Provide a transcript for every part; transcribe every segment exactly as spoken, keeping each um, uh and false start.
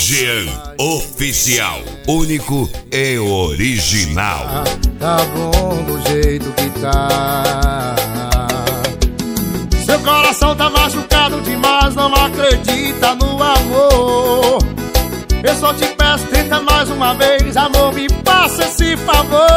Jean Oficial, único e original. Tá bom do jeito que tá. Seu coração tá machucado demais, não acredita no amor. Eu só te peço, tenta mais uma vez, amor, me passa esse favor.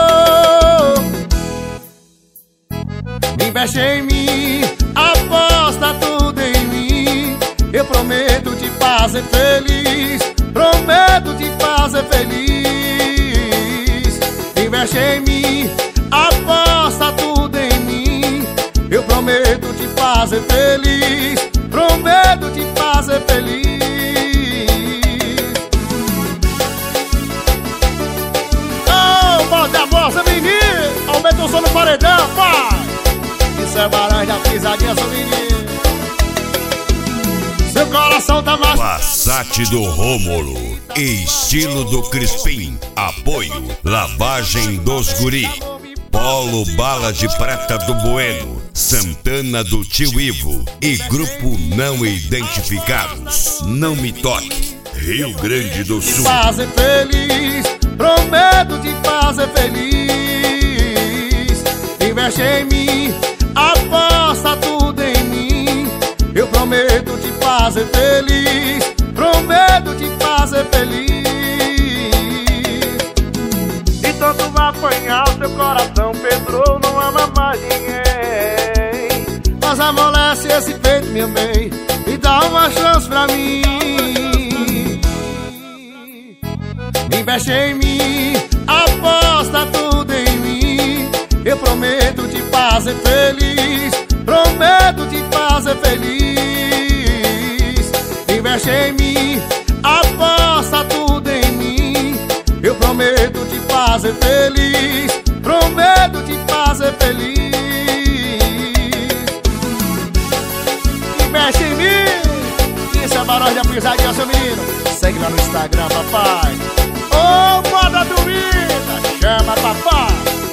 Investe em mim, aposta tudo em mim. Eu prometo te fazer feliz, prometo te fazer feliz. Investe em mim, aposta tudo em mim. Eu prometo te fazer feliz, prometo te fazer feliz. Oh, bota a voz, menino, aumenta o som no paredão, pai. Isso é barão da pisadinha, seu menino. Seu coração tá mais... Passat do Rômulo, estilo do Crispim. Apoio, lavagem dos guri. Polo Bala de Prata do Bueno, Santana do Tio Ivo e Grupo Não Identificados. Não Me Toque, Rio Grande do Sul. Fazer feliz, prometo te fazer feliz. Investe em mim, aposta tudo em mim. Eu prometo te fazer feliz, prometo te fazer feliz. Então tu vai apanhar o seu coração, Pedro não ama mais ninguém. Mas amolece esse peito, meu bem, e dá uma chance pra mim. Investe em mim, aposta tudo em mim. Eu prometo te fazer feliz, prometo te fazer feliz. Investe em mim, aposta tudo em mim. Eu prometo te fazer feliz, prometo te fazer feliz. Investe em mim. Isso é barulho da pisadinha, seu menino. Segue lá no Instagram, papai. Ô, moda doída, chama papai.